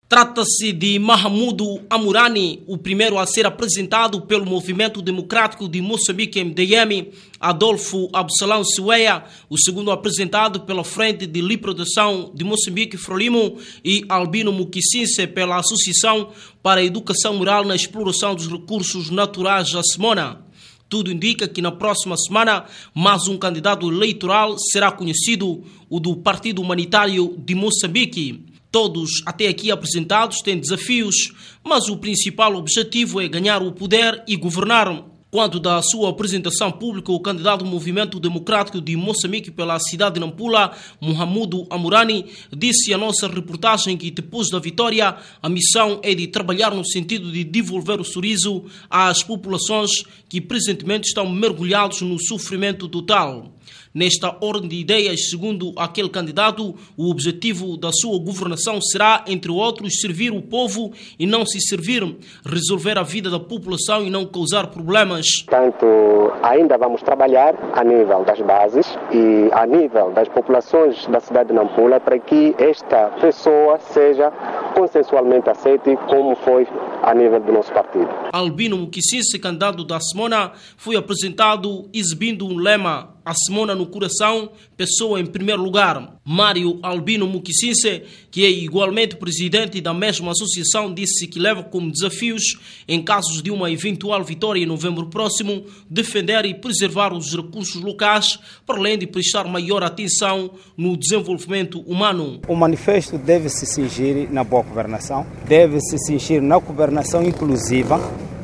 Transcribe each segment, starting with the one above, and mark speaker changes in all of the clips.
Speaker 1: Trata-se de Mahamudu Amurani, o primeiro a ser apresentado pelo Movimento Democrático de Moçambique, MDM, Adolfo Absalão Siweia, o segundo apresentado pela Frente de Libertação de Moçambique, Frelimo, e Albino Mukisinse pela Associação para a Educação Moral na Exploração dos Recursos Naturais, a SEMONA. Tudo indica que na próxima semana mais um candidato eleitoral será conhecido, o do Partido Humanitário de Moçambique. Todos até aqui apresentados têm desafios, mas o principal objetivo é ganhar o poder e governar. Quanto da sua apresentação pública, o candidato do Movimento Democrático de Moçambique pela cidade de Nampula, Mahamudu Amurani, disse à nossa reportagem que depois da vitória, a missão é de trabalhar no sentido de devolver o sorriso às populações que presentemente estão mergulhados no sofrimento total. Nesta ordem de ideias, segundo aquele candidato, o objetivo da sua governação será, entre outros, servir o povo e não se servir, resolver a vida da população e não causar problemas.
Speaker 2: Portanto, ainda vamos trabalhar a nível das bases e a nível das populações da cidade de Nampula para que esta pessoa seja consensualmente aceita como foi a nível do nosso partido.
Speaker 1: Albino Mukisinse, candidato da SEMONA, foi apresentado exibindo um lema: a SEMONA no coração, pessoa em primeiro lugar. Mário Albino Mukisinse, que é igualmente presidente da mesma associação, disse que leva como desafios, em casos de uma eventual vitória em novembro próximo, defender e preservar os recursos locais, para além de prestar maior atenção no desenvolvimento humano.
Speaker 3: O manifesto deve se cingir na boa governação, deve se cingir na governação inclusiva,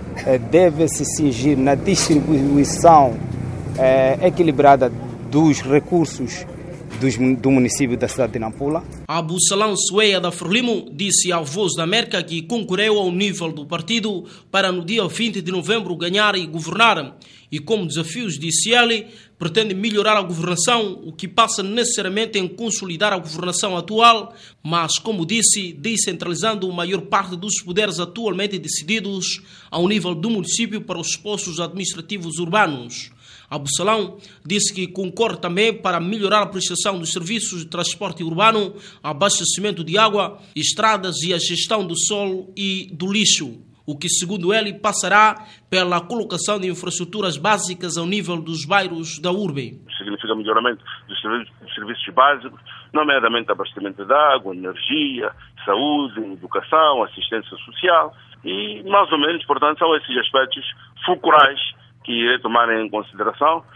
Speaker 3: deve se cingir na distribuição equilibrada dos recursos do município da cidade de Nampula.
Speaker 1: Absalão Siweia da Frelimo disse à Voz da América que concorreu ao nível do partido para no dia 20 de novembro ganhar e governar. E como desafios, disse ele, pretende melhorar a governação, o que passa necessariamente em consolidar a governação atual, mas, como disse, descentralizando a maior parte dos poderes atualmente decididos ao nível do município para os postos administrativos urbanos. Absalão disse que concorre também para melhorar a prestação dos serviços de transporte urbano, abastecimento de água, estradas e a gestão do solo e do lixo, o que, segundo ele, passará pela colocação de infraestruturas básicas ao nível dos bairros da urbe.
Speaker 4: Significa melhoramento dos serviços básicos, nomeadamente abastecimento de água, energia, saúde, educação, assistência social e, mais ou menos, portanto, são esses aspectos fulcrais que irei tomar em consideração,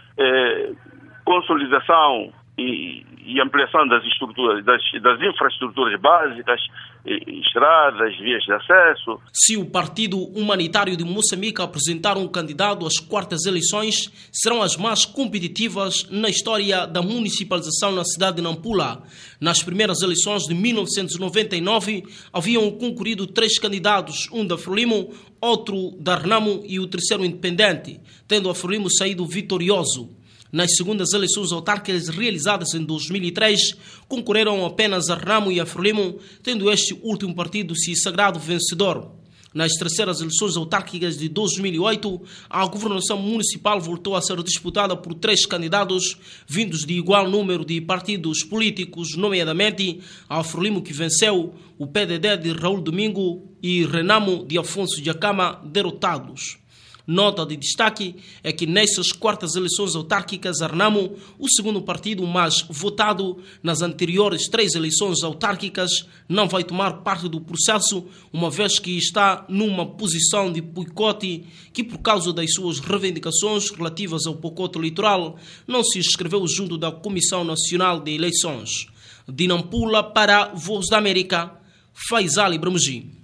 Speaker 4: consolidação e ampliação das estruturas, das infraestruturas básicas, estradas, vias de acesso.
Speaker 1: Se o Partido Humanitário de Moçambique apresentar um candidato às quartas eleições, serão as mais competitivas na história da municipalização na cidade de Nampula. Nas primeiras eleições de 1999, haviam concorrido 3 candidatos, um da Frelimo, outro da Renamo e o terceiro independente, tendo a Frelimo saído vitorioso. Nas segundas eleições autárquicas realizadas em 2003, concorreram apenas a Renamo e a Frelimo, tendo este último partido se sagrado vencedor. Nas terceiras eleições autárquicas de 2008, a governação municipal voltou a ser disputada por 3 candidatos, vindos de igual número de partidos políticos, nomeadamente a Frelimo, que venceu, o PDD de Raul Domingo e Renamo de Afonso Djakama, derrotados. Nota de destaque é que nessas quartas eleições autárquicas, a Renamo, o segundo partido mais votado nas anteriores 3 eleições autárquicas, não vai tomar parte do processo, uma vez que está numa posição de boicote que, por causa das suas reivindicações relativas ao boicote eleitoral, não se inscreveu junto da Comissão Nacional de Eleições. De Nampula para a Voz da América, Faisal Ibramuji.